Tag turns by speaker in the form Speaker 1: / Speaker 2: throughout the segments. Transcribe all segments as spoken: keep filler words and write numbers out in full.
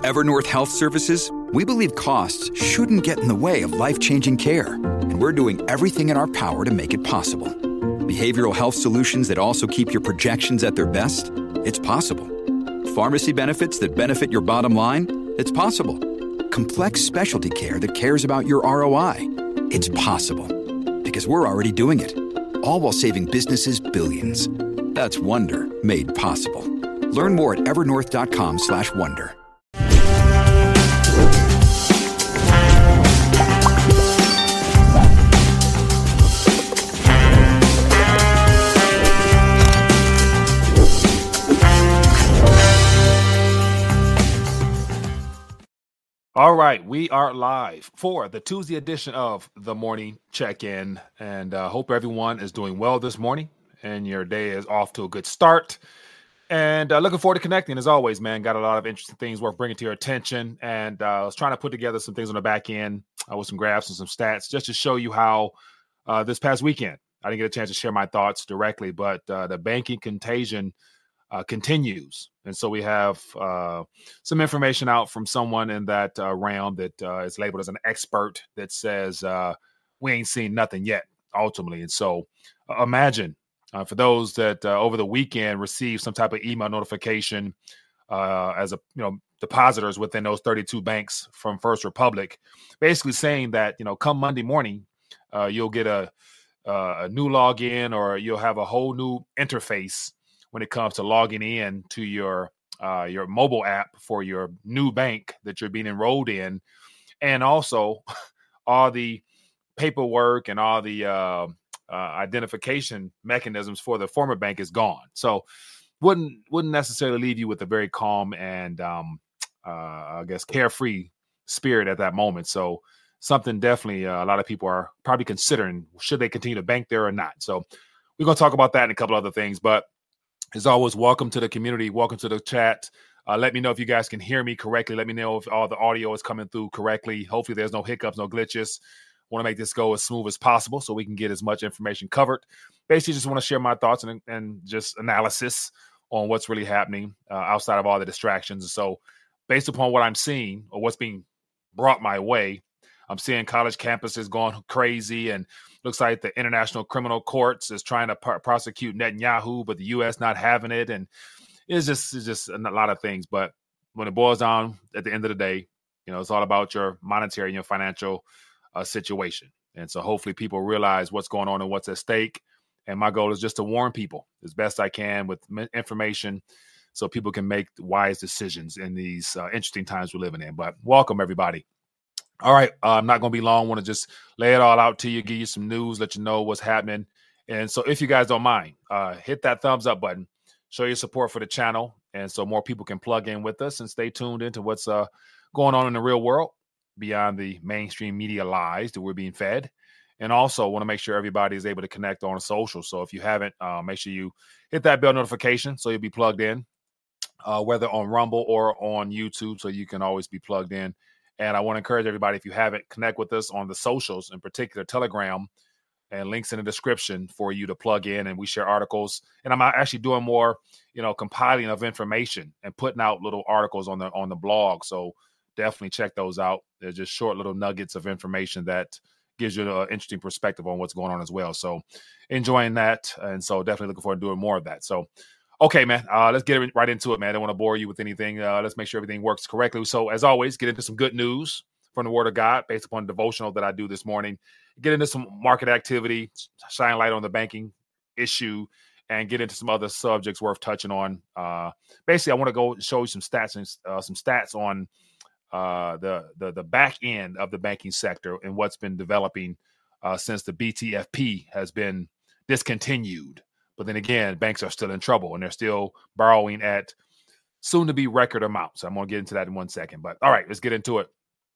Speaker 1: At Evernorth Health Services, we believe costs shouldn't get in the way of life-changing care, and we're doing everything in our power to make it possible. Behavioral health solutions that also keep your projections at their best? It's possible. Pharmacy benefits that benefit your bottom line? It's possible. Complex specialty care that cares about your R O I? It's possible. Because we're already doing it. All while saving businesses billions. That's Wonder made possible. Learn more at evernorth.com slash wonder.
Speaker 2: All right, we are live for the Tuesday edition of the Morning Check-In, and uh, hope everyone is doing well this morning and your day is off to a good start. And uh, looking forward to connecting as always, man. Got a lot of interesting things worth bringing to your attention, and uh, I was trying to put together some things on the back end uh, with some graphs and some stats just to show you how uh, this past weekend I didn't get a chance to share my thoughts directly, but uh, the banking contagion Uh, continues. And so we have uh, some information out from someone in that uh, realm that uh, is labeled as an expert that says uh, we ain't seen nothing yet, ultimately. And so uh, imagine uh, for those that uh, over the weekend received some type of email notification uh, as a you know depositors within those thirty-two banks from First Republic, basically saying that you know come Monday morning uh, you'll get a, a new login or you'll have a whole new interface when it comes to logging in to your uh, your mobile app for your new bank that you're being enrolled in. And also all the paperwork and all the uh, uh, identification mechanisms for the former bank is gone. So wouldn't wouldn't necessarily leave you with a very calm and um, uh, I guess carefree spirit at that moment. So something definitely uh, a lot of people are probably considering, should they continue to bank there or not? So we're going to talk about that and a couple other things, but as always, welcome to the community. Welcome to the chat. Uh, let me know if you guys can hear me correctly. Let me know if all the audio is coming through correctly. Hopefully there's no hiccups, no glitches. Want to make this go as smooth as possible so we can get as much information covered. Basically, just want to share my thoughts and, and just analysis on what's really happening uh, outside of all the distractions. So based upon what I'm seeing or what's being brought my way, I'm seeing college campuses going crazy, and looks like the International Criminal Courts is trying to pr- prosecute Netanyahu, but the U S not having it. And it's just, it's just a lot of things. But when it boils down at the end of the day, you know, it's all about your monetary and your financial uh, situation. And so hopefully people realize what's going on and what's at stake. And my goal is just to warn people as best I can with information so people can make wise decisions in these uh, interesting times we're living in. But welcome, everybody. All right, uh, I'm not going to be long. I want to just lay it all out to you, give you some news, let you know what's happening. And so if you guys don't mind, uh, hit that thumbs up button, show your support for the channel, and so more people can plug in with us and stay tuned into what's uh, going on in the real world beyond the mainstream media lies that we're being fed. And also want to make sure everybody is able to connect on social. So if you haven't, uh, make sure you hit that bell notification so you'll be plugged in, uh, whether on Rumble or on YouTube, so you can always be plugged in. And I want to encourage everybody, if you haven't, connect with us on the socials, in particular Telegram, and links in the description for you to plug in. And we share articles. And I'm actually doing more, you know, compiling of information and putting out little articles on the on the blog. So definitely check those out. They're just short little nuggets of information that gives you an interesting perspective on what's going on as well. So enjoying that. And so definitely looking forward to doing more of that. So okay, man, uh, let's get right into it, man. I don't want to bore you with anything. Uh, let's make sure everything works correctly. So as always, get into some good news from the Word of God based upon the devotional that I do this morning. Get into some market activity, shine light on the banking issue, and get into some other subjects worth touching on. Uh, basically, I want to go show you some stats and uh, some stats on uh, the, the, the back end of the banking sector and what's been developing uh, since the B T F P has been discontinued. But then again, banks are still in trouble and they're still borrowing at soon to be record amounts. I'm going to get into that in one second. But all right, let's get into it.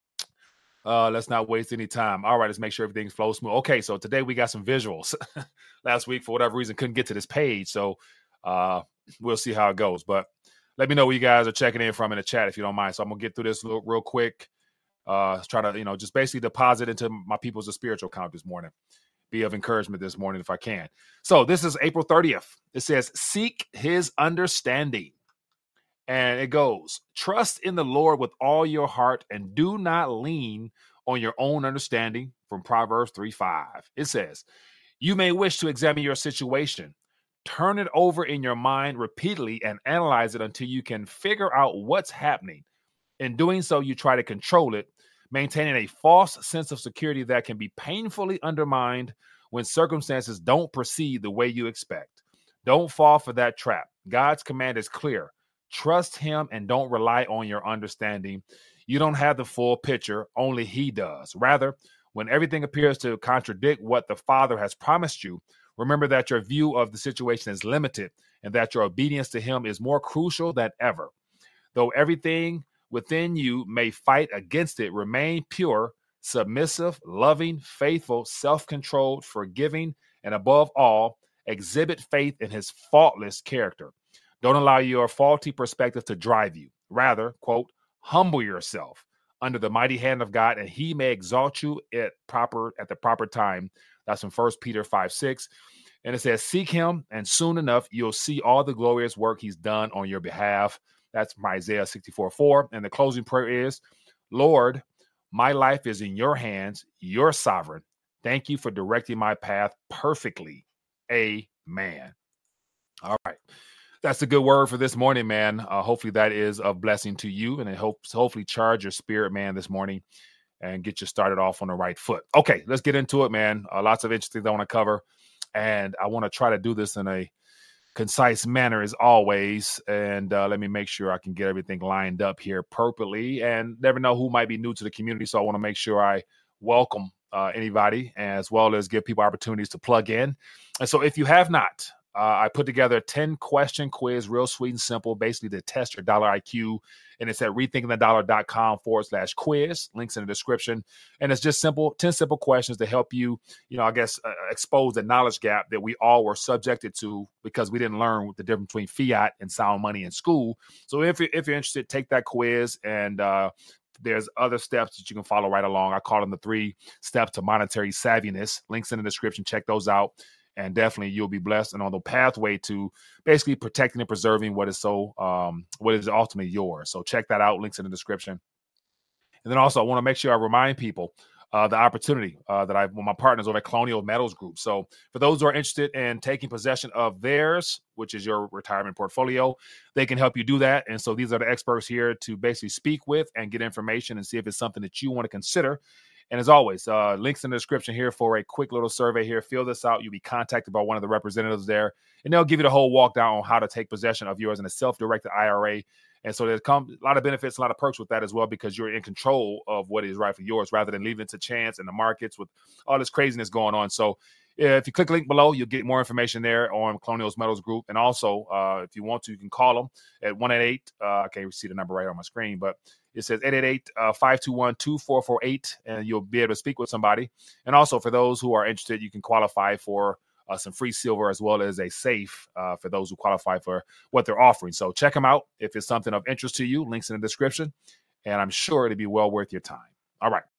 Speaker 2: Uh, let's not waste any time. All right, let's make sure everything flows smooth. Okay, so today we got some visuals. Last week, for whatever reason, couldn't get to this page. So uh, we'll see how it goes. But let me know where you guys are checking in from in the chat if you don't mind. So I'm going to get through this real, real quick. Uh, try to, you know, just basically deposit into my people's spiritual account this morning. Be of encouragement this morning if I can. So this is April thirtieth. It says, seek his understanding And it goes, trust in the Lord with all your heart and do not lean on your own understanding, from Proverbs three five. It says, you may wish to examine your situation. Turn it over in your mind repeatedly and analyze it until you can figure out what's happening. In doing so, you try to control it, maintaining a false sense of security that can be painfully undermined when circumstances don't proceed the way you expect. Don't fall for that trap. God's command is clear. Trust him and don't rely on your understanding. You don't have the full picture, only he does. Rather, when everything appears to contradict what the Father has promised you, remember that your view of the situation is limited and that your obedience to him is more crucial than ever. Though everything within you may fight against it, remain pure, submissive, loving, faithful, self-controlled, forgiving, and above all, exhibit faith in his faultless character. Don't allow your faulty perspective to drive you. Rather, quote, humble yourself under the mighty hand of God, and he may exalt you at proper at the proper time. That's in First Peter five six. And it says, seek him, and soon enough, you'll see all the glorious work he's done on your behalf. That's from Isaiah sixty-four four. And the closing prayer is, Lord, my life is in your hands. You're sovereign. Thank you for directing my path perfectly. Amen. All right. That's a good word for this morning, man. Uh, hopefully that is a blessing to you, and it hopes hopefully charge your spirit, man, this morning and get you started off on the right foot. Okay, let's get into it, man. Uh, lots of interesting things I want to cover, and I want to try to do this in a concise manner as always. And uh, let me make sure I can get everything lined up here appropriately, and never know who might be new to the community. So I want to make sure I welcome uh, anybody, as well as give people opportunities to plug in. And so if you have not, Uh, I put together a ten question quiz, real sweet and simple, basically to test your dollar I Q. And it's at rethinkingthedollar.com forward slash quiz. Links in the description. And it's just simple, ten simple questions to help you, you know, I guess, uh, expose the knowledge gap that we all were subjected to because we didn't learn the difference between fiat and sound money in school. So if you're, if you're interested, take that quiz. And uh, there's other steps that you can follow right along. I call them the three steps to monetary savviness. Links in the description. Check those out. And definitely you'll be blessed and on the pathway to basically protecting and preserving what is so, um, what is ultimately yours. So check that out. Links in the description. And then also I want to make sure I remind people uh, the opportunity uh, that I have with my partners over at Colonial Metals Group. So for those who are interested in taking possession of theirs, which is your retirement portfolio, they can help you do that. And so these are the experts here to basically speak with and get information and see if it's something that you want to consider. And as always, uh, links in the description here for a quick little survey here. Fill this out. You'll be contacted by one of the representatives there, and they'll give you the whole walk down on how to take possession of yours in a self-directed I R A. And so there's come a lot of benefits, a lot of perks with that as well, because you're in control of what is rightfully yours rather than leaving it to chance in the markets with all this craziness going on. So if you click the link below, you'll get more information there on Colonial's Metals Group. And also, uh, if you want to, you can call them at one eight eight. Uh, I can't see the number right on my screen, but it says eight eight eight, five two one, two four four eight, and you'll be able to speak with somebody. And also, for those who are interested, you can qualify for uh, some free silver as well as a safe uh, for those who qualify for what they're offering. So check them out if it's something of interest to you. Links in the description, and I'm sure it'll be well worth your time. All right.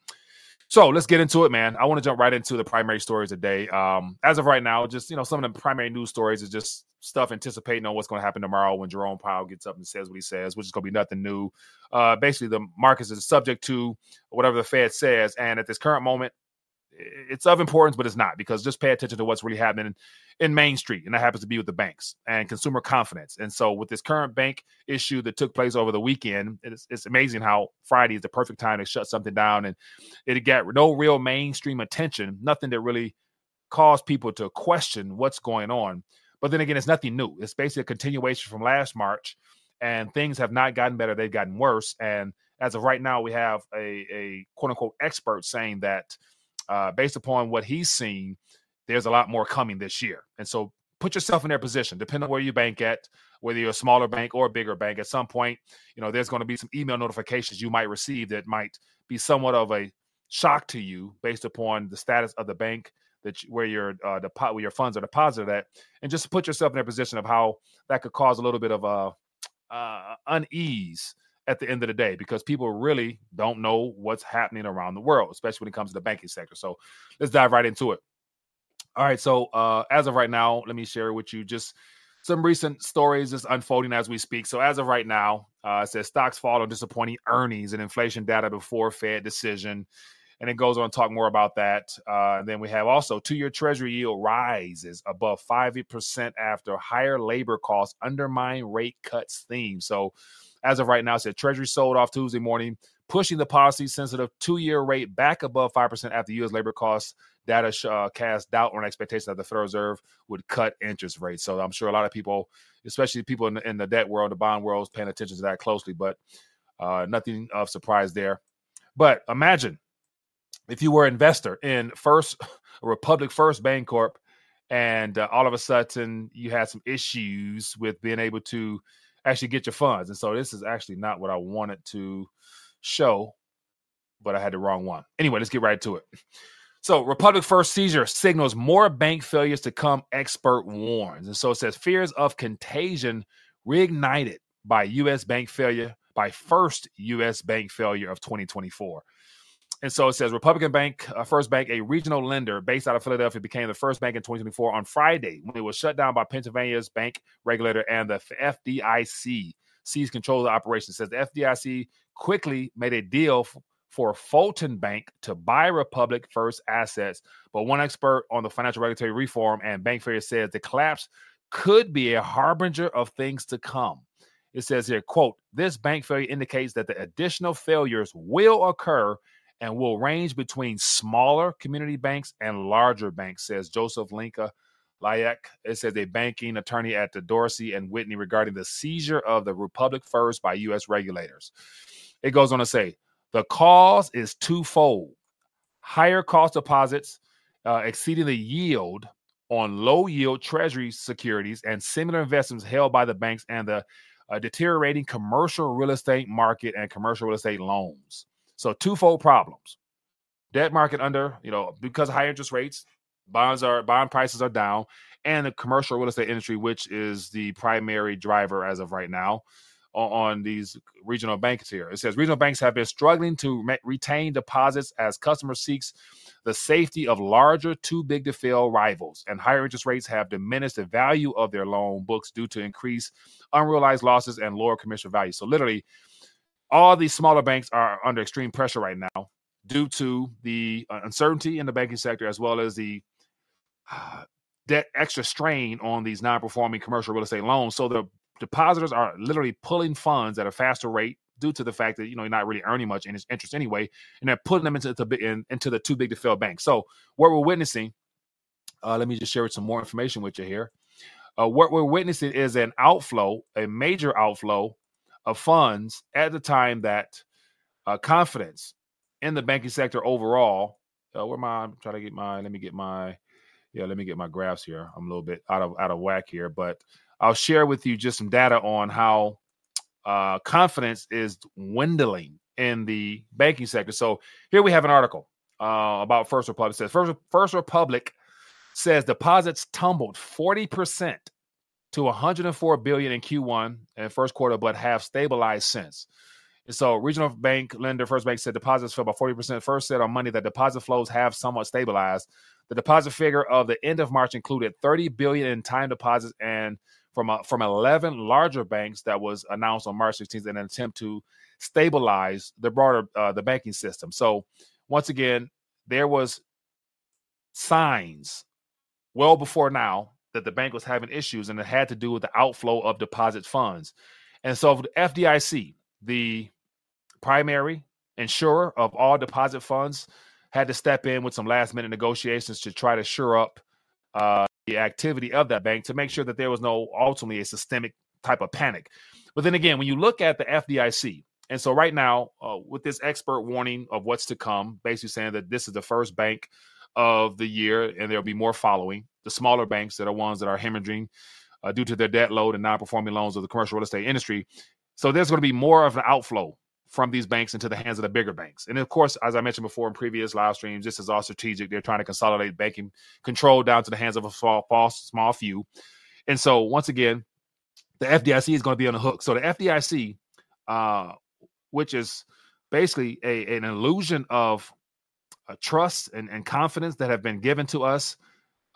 Speaker 2: So let's get into it, man. I want to jump right into the primary stories today. Um, as of right now, just, you know, some of the primary news stories is just stuff anticipating on what's going to happen tomorrow when Jerome Powell gets up and says what he says, which is going to be nothing new. Uh, basically, the markets is subject to whatever the Fed says. And at this current moment, it's of importance, but it's not, because just pay attention to what's really happening in Main Street. And that happens to be with the banks and consumer confidence. And so with this current bank issue that took place over the weekend, it's, it's amazing how Friday is the perfect time to shut something down. And it got no real mainstream attention, nothing that really caused people to question what's going on. But then again, it's nothing new. It's basically a continuation from last March, and things have not gotten better. They've gotten worse. And as of right now, we have a, a quote unquote expert saying that Uh, based upon what he's seen, there's a lot more coming this year. And so put yourself in their position, depending on where you bank at, whether you're a smaller bank or a bigger bank. At some point, you know, there's going to be some email notifications you might receive that might be somewhat of a shock to you based upon the status of the bank that you, where your uh, depo- where your funds are deposited at. And just put yourself in their position of how that could cause a little bit of a uh, unease at the end of the day, because people really don't know what's happening around the world, especially when it comes to the banking sector. So let's dive right into it. All right. So uh, as of right now, let me share with you just some recent stories is unfolding as we speak. So as of right now, uh, it says stocks fall on disappointing earnings and inflation data before Fed decision. And it goes on to talk more about that. Uh, and then we have also two-year Treasury yield rises above five percent after higher labor costs undermine rate cuts theme. So as of right now, it said Treasury sold off Tuesday morning, pushing the policy-sensitive two-year rate back above five percent after U S labor costs data uh, cast doubt on expectations that the Federal Reserve would cut interest rates. So I'm sure a lot of people, especially people in the, in the debt world, the bond world, is paying attention to that closely, but uh, nothing of surprise there. But imagine if you were an investor in First Republic First Bancorp, and uh, all of a sudden you had some issues with being able to actually get your funds. And so this is actually not what I wanted to show, but I had the wrong one. Anyway, let's get right to it. So Republic First seizure signals more bank failures to come, expert warns. And so it says fears of contagion reignited by U S bank failure, by first U S bank failure of twenty twenty-four. And so it says Republican Bank, uh, First Bank, a regional lender based out of Philadelphia, became the first bank in twenty twenty-four on Friday when it was shut down by Pennsylvania's bank regulator, and the F D I C seized control of the operation. It says the F D I C quickly made a deal f- for Fulton Bank to buy Republic First assets. But one expert on the financial regulatory reform and bank failure says the collapse could be a harbinger of things to come. It says here, quote, this bank failure indicates that the additional failures will occur and will range between smaller community banks and larger banks, says Joseph Linka Layek. It says a banking attorney at the Dorsey and Whitney regarding the seizure of the Republic First by U S regulators. It goes on to say, the cause is twofold. Higher cost deposits uh, exceeding the yield on low-yield Treasury securities and similar investments held by the banks, and the uh, deteriorating commercial real estate market and commercial real estate loans. So twofold problems. Debt market under, you know, because of high interest rates, bonds are bond prices are down, and the commercial real estate industry, which is the primary driver as of right now on, on these regional banks here. It says regional banks have been struggling to re- retain deposits as customers seeks the safety of larger, too big to fail rivals, and higher interest rates have diminished the value of their loan books due to increased unrealized losses and lower commercial value. So literally, all these smaller banks are under extreme pressure right now due to the uncertainty in the banking sector, as well as the uh, debt extra strain on these non-performing commercial real estate loans. So the depositors are literally pulling funds at a faster rate due to the fact that, you know, you're not really earning much interest anyway, and they're putting them into the, in, into the too big to fail banks. So what we're witnessing, uh, let me just share some more information with you here. Uh, what we're witnessing is an outflow, a major outflow of funds at the time that uh, confidence in the banking sector overall. Uh, where am I? I'm trying to get my. Let me get my. Yeah, let me get my graphs here. I'm a little bit out of out of whack here, but I'll share with you just some data on how uh, confidence is dwindling in the banking sector. So here we have an article uh, about First Republic. It says First, First Republic says deposits tumbled forty percent to one hundred four billion dollars in Q one and first quarter, but have stabilized since. And so regional bank lender First Bank said deposits fell by forty percent. First said on Monday that deposit flows have somewhat stabilized. The deposit figure of the end of March included thirty billion dollars in time deposits and from a, from eleven larger banks that was announced on March sixteenth in an attempt to stabilize the broader uh, the banking system. So once again, there was signs well before now that the bank was having issues, and it had to do with the outflow of deposit funds. And so the F D I C, the primary insurer of all deposit funds, had to step in with some last minute negotiations to try to shore up uh, the activity of that bank to make sure that there was no ultimately a systemic type of panic. But then again, when you look at the F D I C, and so right now uh, with this expert warning of what's to come, basically saying that this is the first bank of the year and there'll be more following. The smaller banks that are ones that are hemorrhaging uh, due to their debt load and non-performing loans of the commercial real estate industry. So there's going to be more of an outflow from these banks into the hands of the bigger banks. And of course, as I mentioned before in previous live streams, this is all strategic. They're trying to consolidate banking control down to the hands of a small, small few. And so once again, the F D I C is going to be on the hook. So the F D I C, uh, which is basically a, an illusion of uh, trust and, and confidence that have been given to us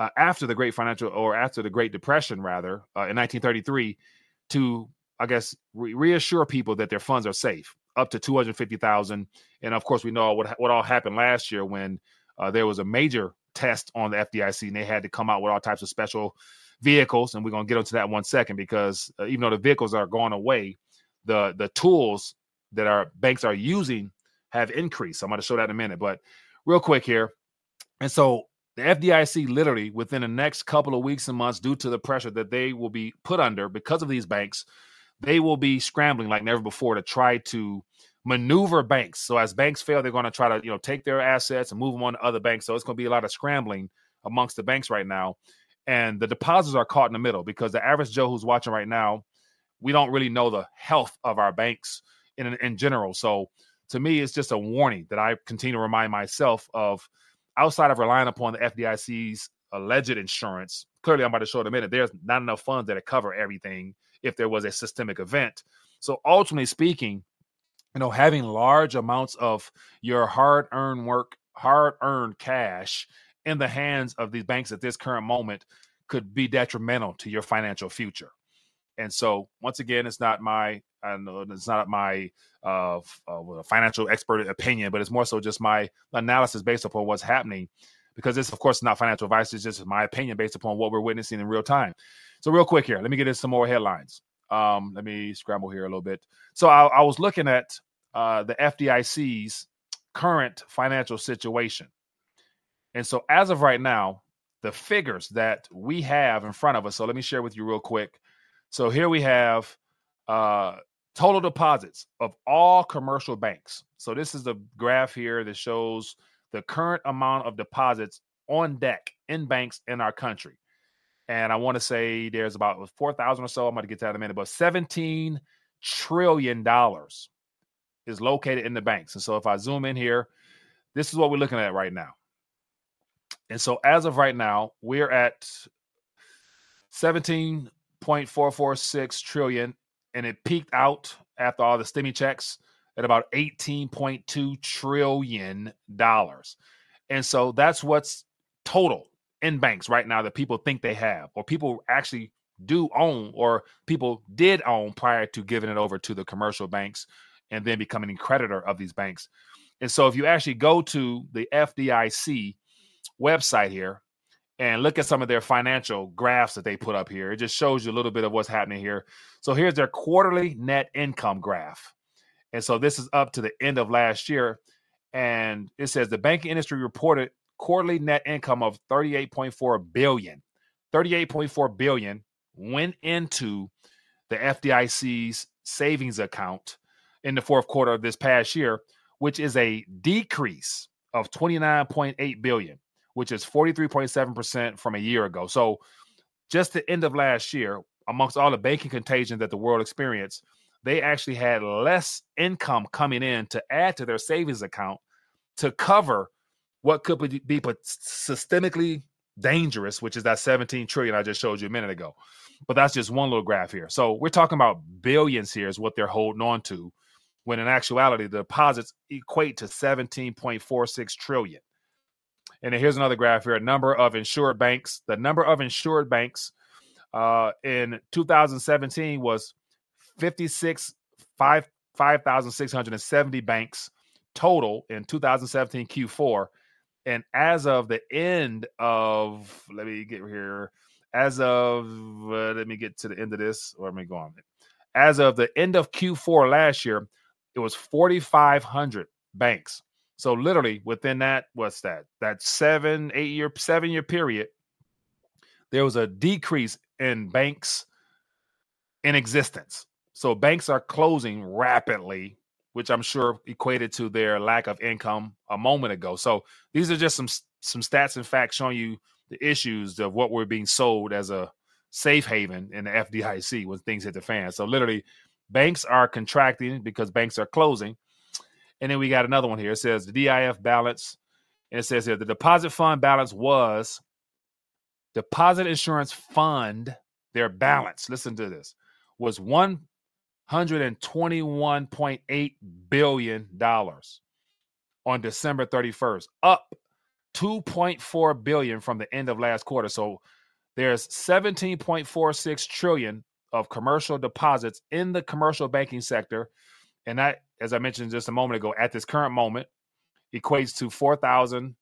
Speaker 2: uh, after the Great Financial or after the Great Depression, rather, uh, in nineteen thirty-three, to, I guess, re- reassure people that their funds are safe, up to two hundred fifty thousand. And of course, we know what what all happened last year when uh, there was a major test on the F D I C, and they had to come out with all types of special vehicles. And we're going to get into that in one second, because uh, even though the vehicles are going away, the the tools that our banks are using have increased. So I'm going to show that in a minute, but real quick here. And so the F D I C literally within the next couple of weeks and months, due to the pressure that they will be put under because of these banks, they will be scrambling like never before to try to maneuver banks. So as banks fail, they're going to try to, you know, take their assets and move them on to other banks. So it's going to be a lot of scrambling amongst the banks right now. And the depositors are caught in the middle, because the average Joe who's watching right now, we don't really know the health of our banks in in general. So to me, it's just a warning that I continue to remind myself of. Outside of relying upon the F D I C's alleged insurance, clearly I'm about to show in a minute, there's not enough funds that cover everything if there was a systemic event. So ultimately speaking, you know, having large amounts of your hard-earned work, hard-earned cash in the hands of these banks at this current moment could be detrimental to your financial future. And so, once again, it's not my, I know it's not my uh, uh, financial expert opinion, but it's more so just my analysis based upon what's happening, because this, of course, is not financial advice. It's just my opinion based upon what we're witnessing in real time. So real quick here, let me get into some more headlines. Um, let me scramble here a little bit. So I, I was looking at uh, the F D I C's current financial situation. And so as of right now, the figures that we have in front of us, so let me share with you real quick. So here we have uh, total deposits of all commercial banks. So this is the graph here that shows the current amount of deposits on deck in banks in our country. And I want to say there's about four thousand or so. I'm going to get to that in a minute, but seventeen trillion dollars is located in the banks. And so if I zoom in here, this is what we're looking at right now. And so as of right now, we're at seventeen point four four six trillion, and it peaked out after all the stimmy checks at about eighteen point two trillion dollars. And so that's what's total in banks right now that people think they have, or people actually do own, or people did own prior to giving it over to the commercial banks and then becoming a creditor of these banks. And so if you actually go to the F D I C website here and look at some of their financial graphs that they put up here, it just shows you a little bit of what's happening here. So here's their quarterly net income graph. And so this is up to the end of last year. And it says the banking industry reported quarterly net income of thirty-eight point four billion dollars. thirty-eight point four billion dollars went into the F D I C's savings account in the fourth quarter of this past year, which is a decrease of twenty-nine point eight billion dollars, which is forty-three point seven percent from a year ago. So just the end of last year, amongst all the banking contagion that the world experienced, they actually had less income coming in to add to their savings account to cover what could be systemically dangerous, which is that seventeen trillion I just showed you a minute ago. But that's just one little graph here. So we're talking about billions here is what they're holding on to, when in actuality, the deposits equate to seventeen point four six trillion. And then here's another graph here, a number of insured banks. The number of insured banks uh, in two thousand seventeen was fifty-six, five thousand six hundred seventy banks total in two thousand seventeen Q four. And as of the end of, let me get here, as of, uh, let me get to the end of this, or let me go on. As of the end of Q four last year, it was forty-five hundred banks. So literally within that, what's that? That seven, eight year, seven year period, there was a decrease in banks in existence. So banks are closing rapidly, which I'm sure equated to their lack of income a moment ago. So these are just some some stats and facts showing you the issues of what we're being sold as a safe haven in the F D I C when things hit the fan. So literally, banks are contracting because banks are closing. And then we got another one here. It says the D I F balance. And it says here the deposit fund balance was deposit insurance fund, their balance, listen to this, was one hundred twenty-one point eight billion dollars on December thirty-first, up two point four billion dollars from the end of last quarter. So there's seventeen point four six trillion dollars of commercial deposits in the commercial banking sector. And that, as I mentioned just a moment ago, at this current moment, equates to four thousand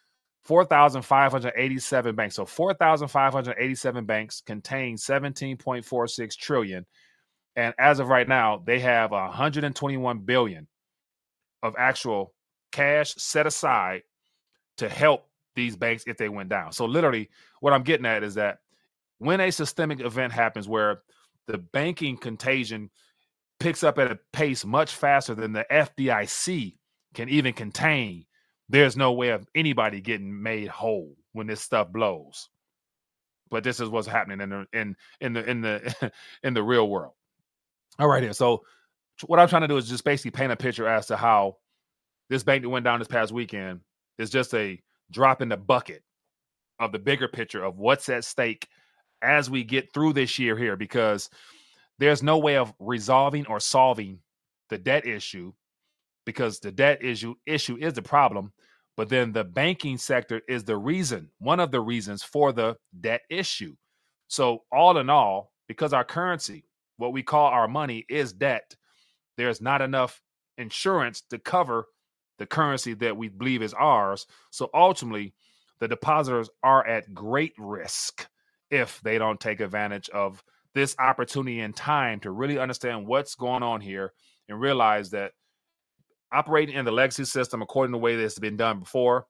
Speaker 2: five hundred eighty-seven banks. So four thousand five hundred eighty-seven banks contain seventeen point four six trillion. And as of right now, they have one hundred twenty-one billion of actual cash set aside to help these banks if they went down. So literally what I'm getting at is that when a systemic event happens where the banking contagion picks up at a pace much faster than the F D I C can even contain, there's no way of anybody getting made whole when this stuff blows. But this is what's happening in the in in the in the in the real world. All right, here. So what I'm trying to do is just basically paint a picture as to how this bank that went down this past weekend is just a drop in the bucket of the bigger picture of what's at stake as we get through this year here, because there's no way of resolving or solving the debt issue, because the debt issue issue is the problem, but then the banking sector is the reason, one of the reasons for the debt issue. So all in all, because our currency, what we call our money, is debt, there's not enough insurance to cover the currency that we believe is ours. So ultimately, the depositors are at great risk if they don't take advantage of this opportunity and time to really understand what's going on here and realize that operating in the legacy system according to the way this has been done before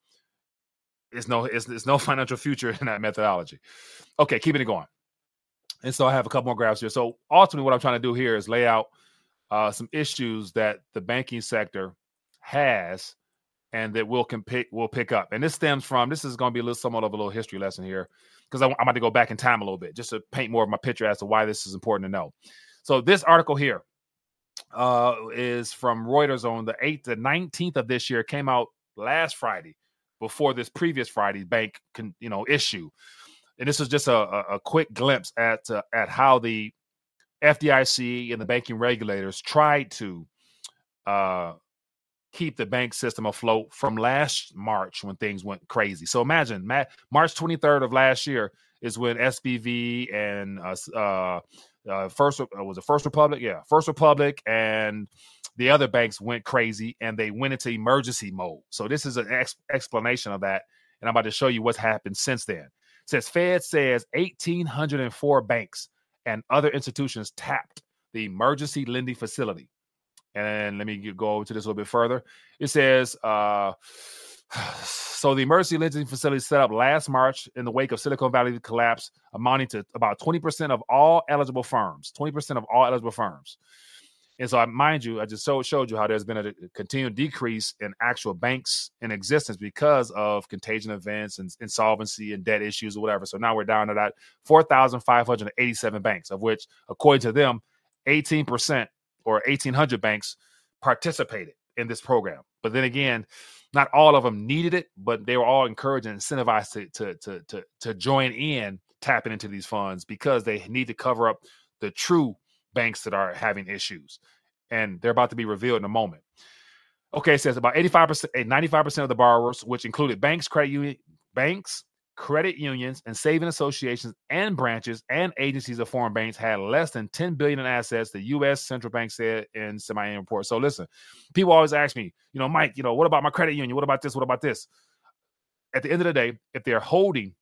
Speaker 2: is no, is, is no financial future in that methodology. Okay, keeping it going. And so I have a couple more graphs here. So ultimately what I'm trying to do here is lay out uh, some issues that the banking sector has and that we'll, comp- we'll pick up. And this stems from, this is going to be a little somewhat of a little history lesson here, because I'm about to go back in time a little bit just to paint more of my picture as to why this is important to know. So this article here uh, is from Reuters on the eighth to nineteenth of this year. It came out last Friday before this previous Friday bank con, you know, issue. And this is just a, a, a quick glimpse at uh, at how the F D I C and the banking regulators tried to uh, keep the bank system afloat from last March when things went crazy. So imagine Ma- March twenty-third of last year is when S B V and uh, uh, uh, First uh, was it First Republic? Yeah, First Republic and the other banks went crazy and they went into emergency mode. So this is an ex- explanation of that. And I'm about to show you what's happened since then. It says Fed says one thousand eight hundred four banks and other institutions tapped the emergency lending facility. And let me go over to this a little bit further. It says, uh, so the emergency lending facility set up last March in the wake of Silicon Valley collapse, amounting to about twenty percent of all eligible firms, twenty percent of all eligible firms. And so, I mind you, I just so, showed you how there's been a, a continued decrease in actual banks in existence because of contagion events and insolvency and debt issues or whatever. So now we're down to that four thousand five hundred eighty-seven banks, of which, according to them, eighteen percent or eighteen hundred banks participated in this program. But then again, not all of them needed it, but they were all encouraged and incentivized to, to, to, to, to join in tapping into these funds because they need to cover up the true banks that are having issues. And they're about to be revealed in a moment. Okay, it says about eighty-five percent, ninety-five percent of the borrowers, which included banks, credit union, banks, credit unions, and saving associations and branches and agencies of foreign banks had less than ten billion dollars in assets, the U S Central Bank said in semi-annual report. So listen, people always ask me, you know, Mike, you know, what about my credit union? What about this? What about this? At the end of the day, if they're holding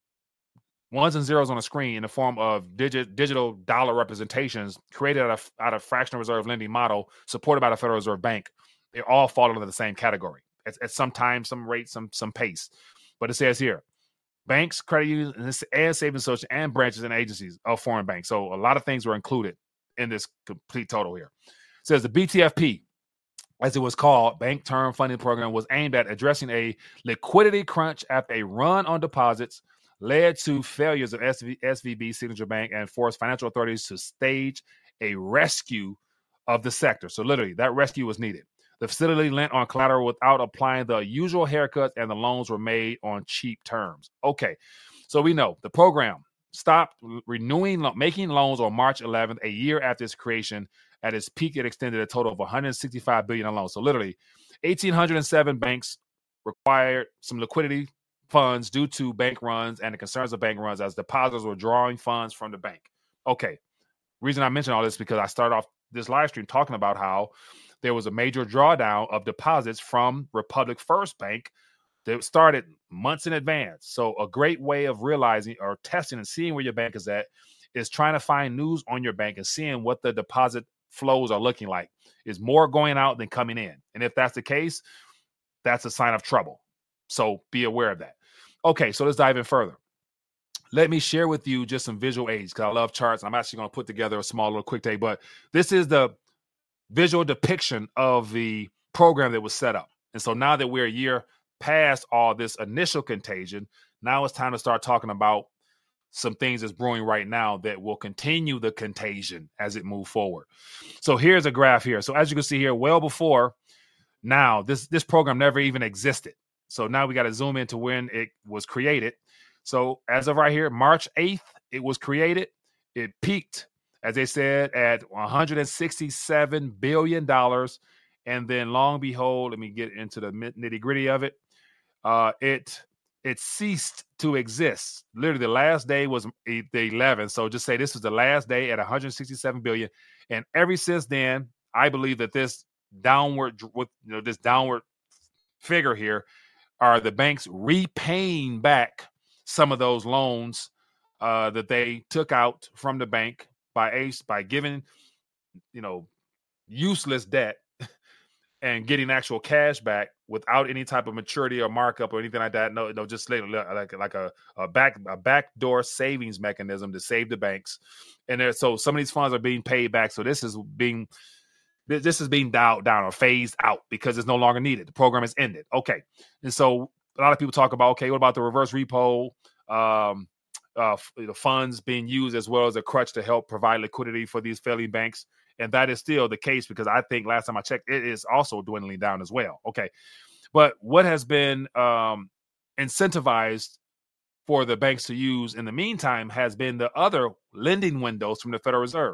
Speaker 2: ones and zeros on a screen in the form of digit, digital dollar representations created out of, out of fractional reserve lending model supported by the Federal Reserve Bank, they all fall under the same category at, at some time, some rate, some some pace. But it says here, banks, credit unions, and savings associations and branches and agencies of foreign banks. So a lot of things were included in this complete total here. It says the B T F P, as it was called, Bank Term Funding Program, was aimed at addressing a liquidity crunch after a run on deposits led to failures of S V B, Signature Bank, and forced financial authorities to stage a rescue of the sector. So literally, that rescue was needed. The facility lent on collateral without applying the usual haircuts, and the loans were made on cheap terms. Okay, so we know the program stopped renewing, making loans on March eleventh, a year after its creation. At its peak, it extended a total of one hundred sixty-five billion dollars in loans. So literally, one thousand eight hundred seven banks required some liquidity funds due to bank runs and the concerns of bank runs as depositors were drawing funds from the bank. Okay. Reason I mention all this because I started off this live stream talking about how there was a major drawdown of deposits from Republic First Bank that started months in advance. So a great way of realizing or testing and seeing where your bank is at is trying to find news on your bank and seeing what the deposit flows are looking like. Is more going out than coming in? And if that's the case, that's a sign of trouble. So be aware of that. Okay, so let's dive in further. Let me share with you just some visual aids because I love charts. I'm actually going to put together a small little quick take, but this is the visual depiction of the program that was set up. And so now that we're a year past all this initial contagion, now it's time to start talking about some things that's brewing right now that will continue the contagion as it moves forward. So here's a graph here. So as you can see here, well before now, this, this program never even existed. So now we got to zoom into when it was created. So as of right here, March eighth, it was created. It peaked, as they said, at one hundred sixty-seven billion dollars. And then long behold, let me get into the nitty gritty of it. Uh, it it ceased to exist. Literally, the last day was the eleventh. So just say this was the last day at one hundred sixty-seven billion dollars. And ever since then, I believe that this downward, with you know, this downward figure here are the banks repaying back some of those loans uh, that they took out from the bank by Ace by giving, you know, useless debt and getting actual cash back without any type of maturity or markup or anything like that. No, no, just like like, like a, a back a backdoor savings mechanism to save the banks. And there, so some of these funds are being paid back. So this is being this is being dialed down or phased out because it's no longer needed. The program is ended. Okay, and so a lot of people talk about, okay, what about the reverse repo? Um, uh, the funds being used as well as a crutch to help provide liquidity for these failing banks. And that is still the case because I think last time I checked, it is also dwindling down as well. Okay. But what has been um, incentivized for the banks to use in the meantime has been the other lending windows from the Federal Reserve.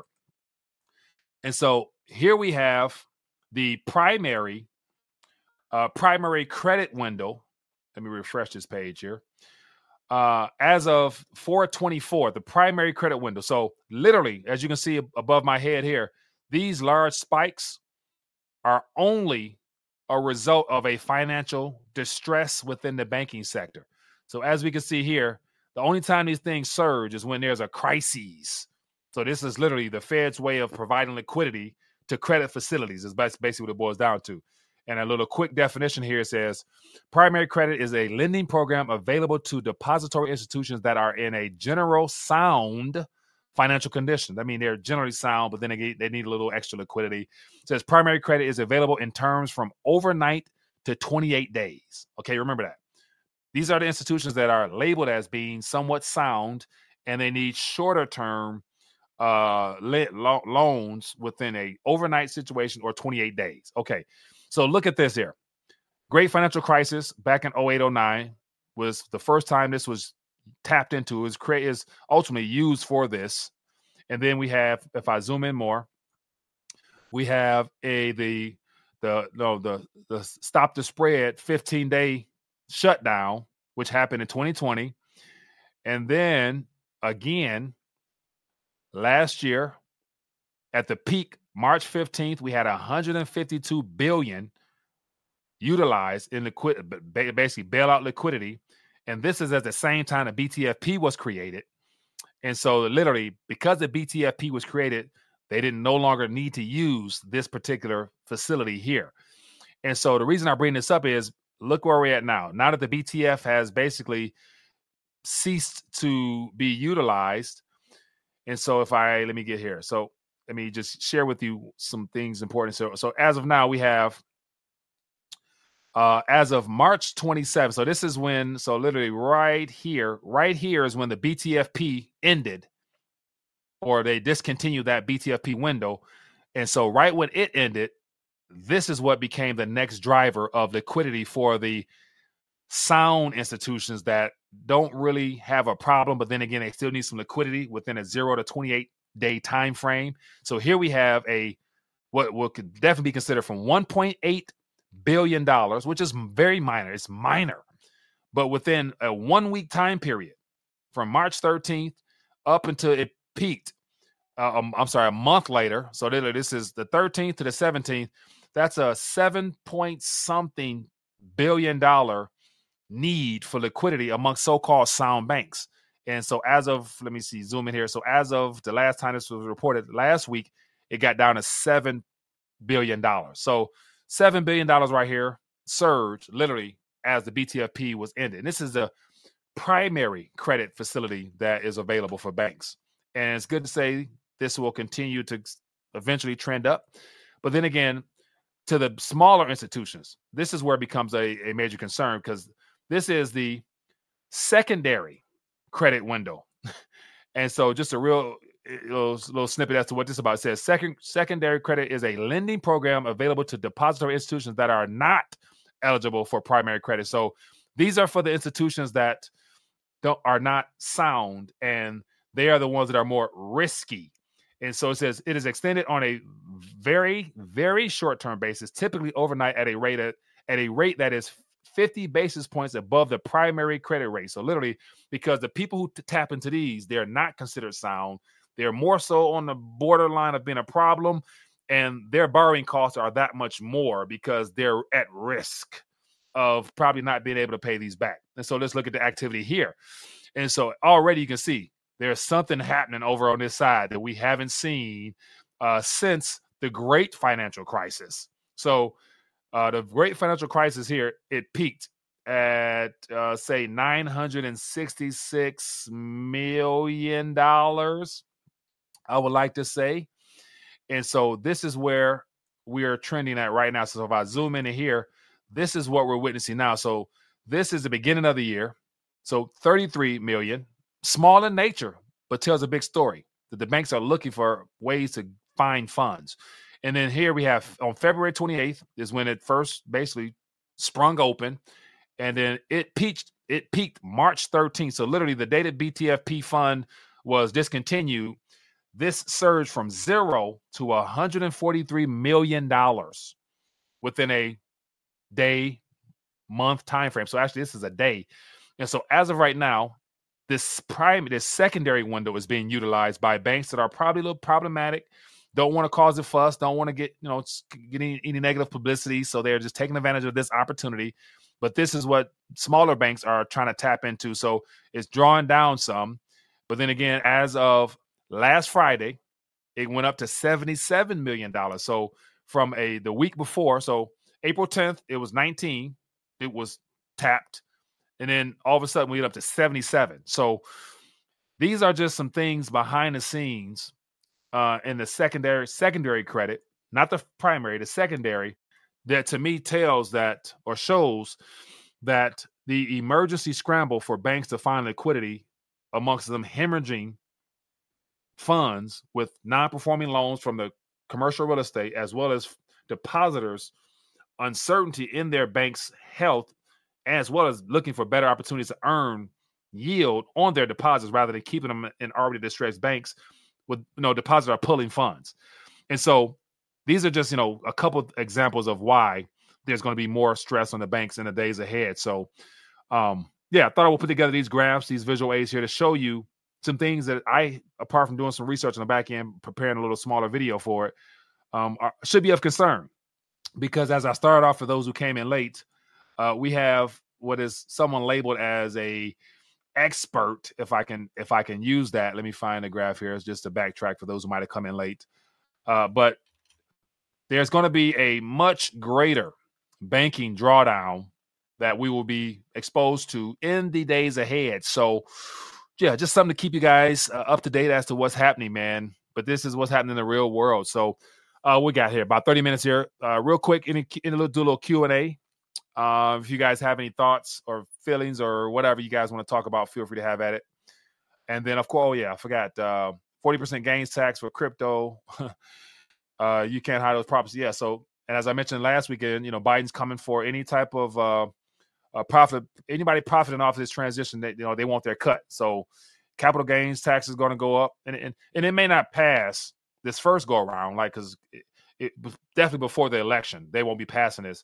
Speaker 2: And so here we have the primary uh, primary credit window. Let me refresh this page here. Uh, as of four twenty-four, the primary credit window. So literally, as you can see above my head here, these large spikes are only a result of a financial distress within the banking sector. So as we can see here, the only time these things surge is when there's a crisis. So this is literally the Fed's way of providing liquidity to credit facilities is basically what it boils down to. And a little quick definition here says, primary credit is a lending program available to depository institutions that are in a general sound financial condition. I mean, they're generally sound, but then they, they need a little extra liquidity. It says primary credit is available in terms from overnight to twenty-eight days. Okay, remember that. These are the institutions that are labeled as being somewhat sound, and they need shorter term uh, lo- loans within a overnight situation or twenty-eight days. Okay, so look at this here. Great financial crisis back in oh eight oh nine was the first time this was tapped into, is create is ultimately used for this. And then we have, if I zoom in more, we have a the the no the the stop the spread fifteen day shutdown, which happened in twenty twenty. And then again last year at the peak, March fifteenth, we had one hundred fifty-two billion utilized in liquid, basically bailout liquidity. And this is at the same time the B T F P was created. And so literally, because the B T F P was created, they didn't no longer need to use this particular facility here. And so the reason I bring this up is, look where we're at now. Now that the B T F has basically ceased to be utilized. And so if I, let me get here. So let me just share with you some things important. So, so as of now, we have Uh, as of March twenty-seventh, so this is when, so literally right here, right here is when the B T F P ended, or they discontinued that B T F P window. And so right when it ended, this is what became the next driver of liquidity for the sound institutions that don't really have a problem, but then again, they still need some liquidity within a zero to twenty-eight day time frame. So here we have a, what, what could definitely be considered from one point eight billion dollars, which is very minor. It's minor. But within a one-week time period, from March thirteenth up until it peaked, uh, um, I'm sorry, a month later, so this is the thirteenth to the seventeenth, that's a seven point something billion dollar need for liquidity among so-called sound banks. And so as of, let me see, zoom in here. So as of the last time this was reported last week, it got down to seven billion dollars. So seven billion dollars right here surged literally as the B T F P was ended. And this is the primary credit facility that is available for banks. And it's good to say this will continue to eventually trend up. But then again, to the smaller institutions, this is where it becomes a, a major concern, because this is the secondary credit window. And so just a real little, little snippet as to what this is about. It says second, secondary credit is a lending program available to depository institutions that are not eligible for primary credit. So these are for the institutions that don't are not sound, and they are the ones that are more risky. And so it says it is extended on a very, very short-term basis, typically overnight at a rate at, at a rate that is fifty basis points above the primary credit rate. So literally, because the people who t- tap into these, they're not considered sound. They're more so on the borderline of being a problem, and their borrowing costs are that much more because they're at risk of probably not being able to pay these back. And so let's look at the activity here. And so already you can see there's something happening over on this side that we haven't seen uh, since the great financial crisis. So uh, the great financial crisis here, it peaked at, uh, say, nine hundred sixty-six million dollars, I would like to say. And so this is where we are trending at right now. So if I zoom in here, this is what we're witnessing now. So this is the beginning of the year. So thirty-three million, small in nature, but tells a big story that the banks are looking for ways to find funds. And then here we have on February twenty-eighth is when it first basically sprung open. And then it peaked, it peaked March thirteenth. So literally the day that B T F P fund was discontinued, this surged from zero to one hundred forty-three million dollars within a day, month time frame. So actually this is a day. And so as of right now, this prime, this secondary window is being utilized by banks that are probably a little problematic, don't want to cause a fuss, don't want to get, you know, getting any negative publicity. So they're just taking advantage of this opportunity. But this is what smaller banks are trying to tap into. So it's drawing down some. But then again, as of last Friday, it went up to seventy-seven million dollars. So from a the week before, so April tenth, it was nineteen. It was tapped. And then all of a sudden we get up to seventy-seven. So these are just some things behind the scenes uh, in the secondary secondary credit, not the primary, the secondary, that to me tells that or shows that the emergency scramble for banks to find liquidity amongst them hemorrhaging funds with non-performing loans from the commercial real estate, as well as depositors' uncertainty in their bank's health, as well as looking for better opportunities to earn yield on their deposits rather than keeping them in already distressed banks with, you know, depositors are pulling funds. And so these are just, you know, a couple of examples of why there's going to be more stress on the banks in the days ahead. So, um, yeah, I thought I would put together these graphs, these visual aids here to show you some things that I, apart from doing some research on the back end, preparing a little smaller video for it, um, are, should be of concern. Because as I started off, for those who came in late, uh, we have what is someone labeled as a expert, if I can if I can use that. Let me find the graph here. It's just a backtrack for those who might have come in late. Uh, but there's going to be a much greater banking drawdown that we will be exposed to in the days ahead. So, yeah, just something to keep you guys uh, up to date as to what's happening, man. But this is what's happening in the real world. So uh, we got here about thirty minutes here. Uh, real quick, any, any little, do a little Q and A. Uh, if you guys have any thoughts or feelings or whatever you guys want to talk about, feel free to have at it. And then, of course, oh, yeah, I forgot. Uh, forty percent gains tax for crypto. uh, you can't hide those profits. Yeah, so, and as I mentioned last weekend, you know, Biden's coming for any type of uh, uh, profit. Anybody profiting off of this transition, that, you know, they want their cut. So capital gains tax is going to go up. And, and, and it may not pass this first go around, like, because it, it definitely before the election, they won't be passing this.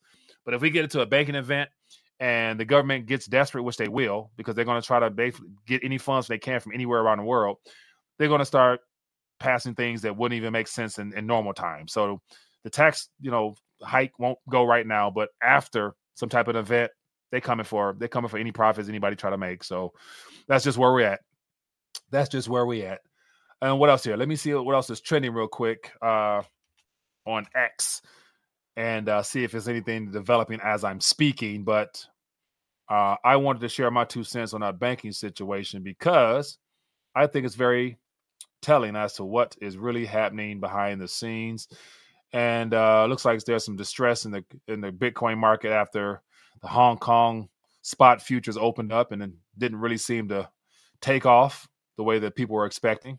Speaker 2: But if we get into a banking event and the government gets desperate, which they will, because they're going to try to basically get any funds they can from anywhere around the world, they're going to start passing things that wouldn't even make sense in, in normal times. So the tax, you know, hike won't go right now, but after some type of event, they coming for they're coming for any profits anybody try to make. So that's just where we're at. That's just where we at. And what else here? Let me see what else is trending real quick uh, on X and uh, see if there's anything developing as I'm speaking. But uh, I wanted to share my two cents on our banking situation because I think it's very telling as to what is really happening behind the scenes. And uh, looks like there's some distress in the in the Bitcoin market after the Hong Kong spot futures opened up and then didn't really seem to take off the way that people were expecting.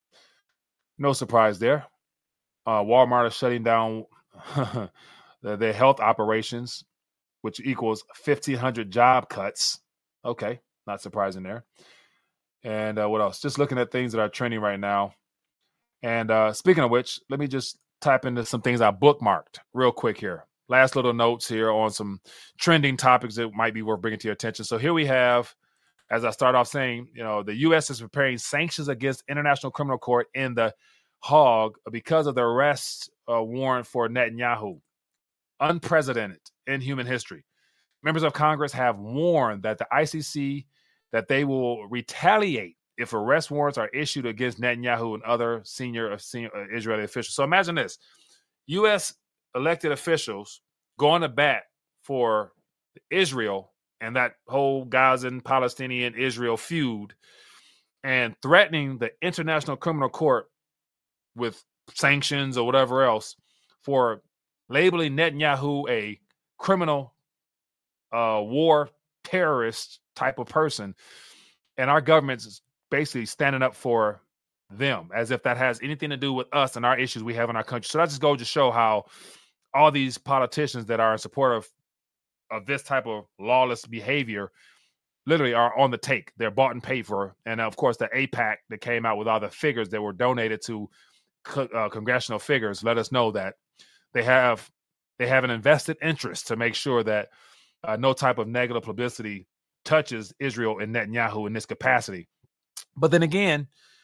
Speaker 2: No surprise there. Uh, Walmart is shutting down their health operations, which equals fifteen hundred job cuts. Okay, not surprising there. And uh, what else? Just looking at things that are trending right now. And uh, speaking of which, let me just type into some things I bookmarked real quick here. Last little notes here on some trending topics that might be worth bringing to your attention. So here we have, as I start off saying, you know, the U S is preparing sanctions against International Criminal Court in the Hague because of the arrest uh, warrant for Netanyahu. Unprecedented in human history. Members of Congress have warned that the I C C, that they will retaliate if arrest warrants are issued against Netanyahu and other senior, senior uh, Israeli officials. So imagine this. U S elected officials going to bat for Israel and that whole Gazan, Palestinian, Israel feud and threatening the International Criminal Court with sanctions or whatever else for labeling Netanyahu a criminal uh, war terrorist type of person. And our government's basically standing up for them as if that has anything to do with us and our issues we have in our country. So that just goes to show how all these politicians that are in support of, of this type of lawless behavior literally are on the take. They're bought and paid for. And of course, the AIPAC that came out with all the figures that were donated to co- uh, congressional figures let us know that they have they have an invested interest to make sure that uh, no type of negative publicity touches Israel and Netanyahu in this capacity. But then again,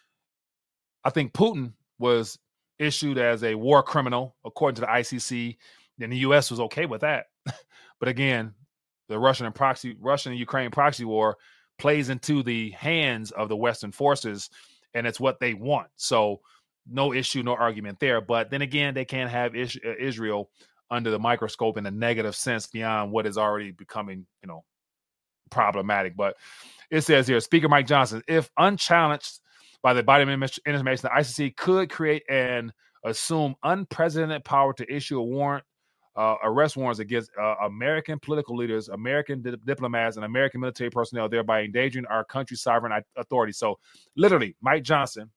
Speaker 2: I think Putin was issued as a war criminal, according to the I C C, and the U S was okay with that. But again, the Russian and proxy, Russian and Ukraine proxy war plays into the hands of the Western forces, and it's what they want. So no issue, no argument there. But then again, they can't have is- Israel under the microscope in a negative sense beyond what is already becoming, you know, problematic. But it says here, Speaker Mike Johnson, if unchallenged by the Biden administration, the I C C could create and assume unprecedented power to issue a warrant, uh, arrest warrants against uh, American political leaders, American di- diplomats, and American military personnel, thereby endangering our country's sovereign authority. So literally, Mike Johnson,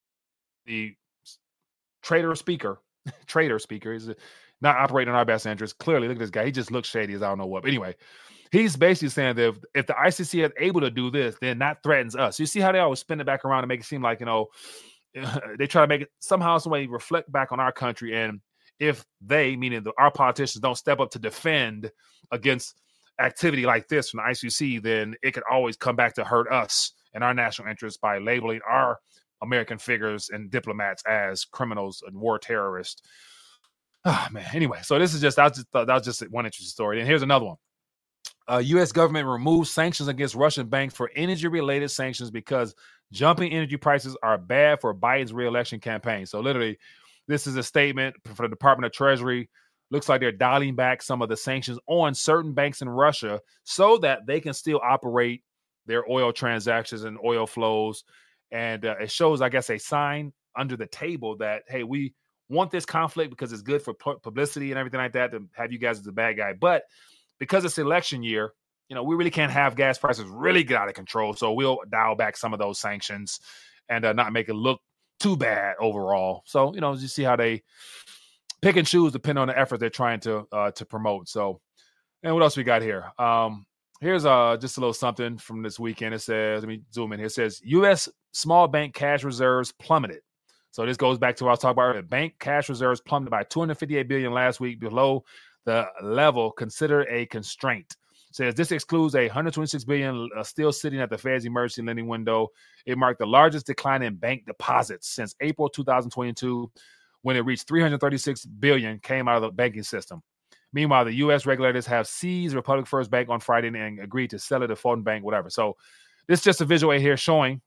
Speaker 2: the traitor speaker, traitor speaker, is not operating in our best interest. Clearly, look at this guy. He just looks shady as I don't know what. But anyway, he's basically saying that if, if the I C C is able to do this, then that threatens us. You see how they always spin it back around and make it seem like, you know, they try to make it somehow, some way reflect back on our country. And if they, meaning the, our politicians, don't step up to defend against activity like this from the I C C, then it could always come back to hurt us and our national interests by labeling our American figures and diplomats as criminals and war terrorists. Oh, man. Anyway, so this is just, that was just, that was just one interesting story. And here's another one. Uh, U S government removes sanctions against Russian banks for energy-related sanctions because jumping energy prices are bad for Biden's re-election campaign. So literally, this is a statement for the Department of Treasury. Looks like they're dialing back some of the sanctions on certain banks in Russia so that they can still operate their oil transactions and oil flows. And uh, it shows, I guess, a sign under the table that, hey, we want this conflict because it's good for pu- publicity and everything like that to have you guys as a bad guy. But because it's election year, you know, we really can't have gas prices really get out of control. So we'll dial back some of those sanctions and uh, not make it look too bad overall. So, you know, you see how they pick and choose depending on the effort they're trying to uh, to promote. So, and what else we got here? Um, here's uh, just a little something from this weekend. It says, let me zoom in here. It says U S small bank cash reserves plummeted. So this goes back to what I was talking about earlier. Bank cash reserves plummeted by two hundred fifty-eight billion dollars last week, below the level considered a constraint. Says this excludes a one hundred twenty-six billion dollars uh, still sitting at the Fed's emergency lending window. It marked the largest decline in bank deposits since April two thousand twenty-two, when it reached three hundred thirty-six billion dollars came out of the banking system. Meanwhile, the U S regulators have seized Republic First Bank on Friday and agreed to sell it to Fulton Bank, whatever. So this is just a visual here showing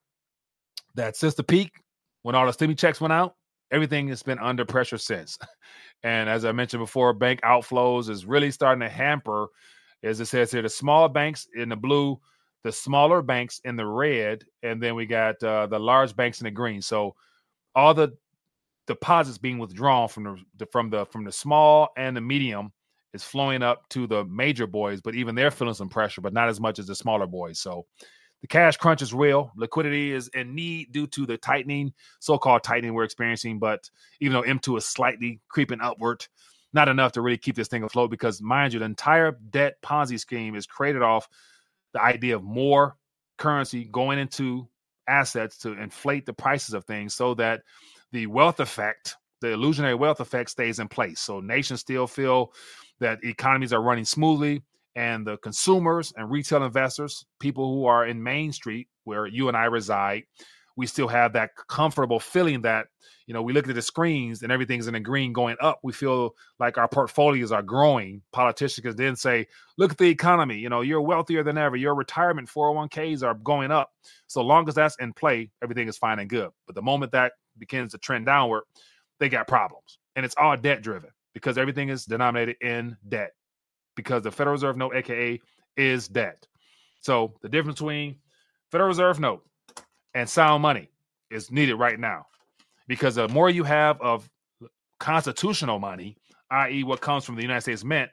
Speaker 2: that since the peak, when all the stimmy checks went out, everything has been under pressure since. And as I mentioned before, bank outflows is really starting to hamper, as it says here, the small banks in the blue, the smaller banks in the red, and then we got uh, the large banks in the green. So all the deposits being withdrawn from the, the from the from the small and the medium is flowing up to the major boys, but even they're feeling some pressure, but not as much as the smaller boys. So the cash crunch is real. Liquidity is in need due to the tightening, so-called tightening we're experiencing. But even though M two is slightly creeping upward, not enough to really keep this thing afloat because, mind you, the entire debt Ponzi scheme is created off the idea of more currency going into assets to inflate the prices of things so that the wealth effect, the illusionary wealth effect, stays in place. So nations still feel that economies are running smoothly, and the consumers and retail investors, people who are in Main Street, where you and I reside, we still have that comfortable feeling that, you know, we look at the screens and everything's in the green going up. We feel like our portfolios are growing. Politicians can then say, look at the economy. You know, you're wealthier than ever. Your retirement four oh one k's are going up. So long as that's in play, everything is fine and good. But the moment that begins to trend downward, they got problems. And it's all debt driven because everything is denominated in debt because the Federal Reserve note, A K A, is debt. So the difference between Federal Reserve note and sound money is needed right now, because the more you have of constitutional money, that is what comes from the United States Mint,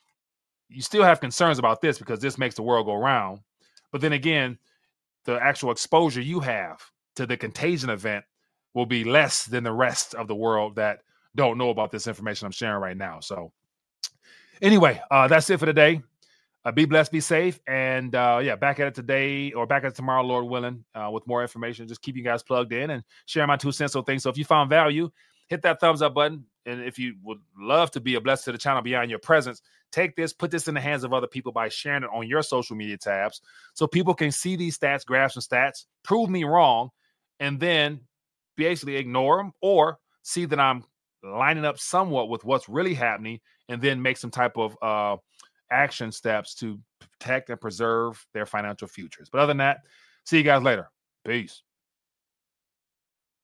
Speaker 2: you still have concerns about this because this makes the world go round. But then again, the actual exposure you have to the contagion event will be less than the rest of the world that don't know about this information I'm sharing right now. So anyway, uh, that's it for today. Uh, be blessed, be safe, and uh, yeah, back at it today or back at it tomorrow, Lord willing, uh, with more information. Just keep you guys plugged in and share my two cents on things. So if you found value, hit that thumbs up button. And if you would love to be a blessing to the channel beyond your presence, take this, put this in the hands of other people by sharing it on your social media tabs so people can see these stats, graphs, and stats, prove me wrong, and then basically ignore them or see that I'm lining up somewhat with what's really happening and then make some type of uh, action steps to protect and preserve their financial futures. But other than that, see you guys later. Peace.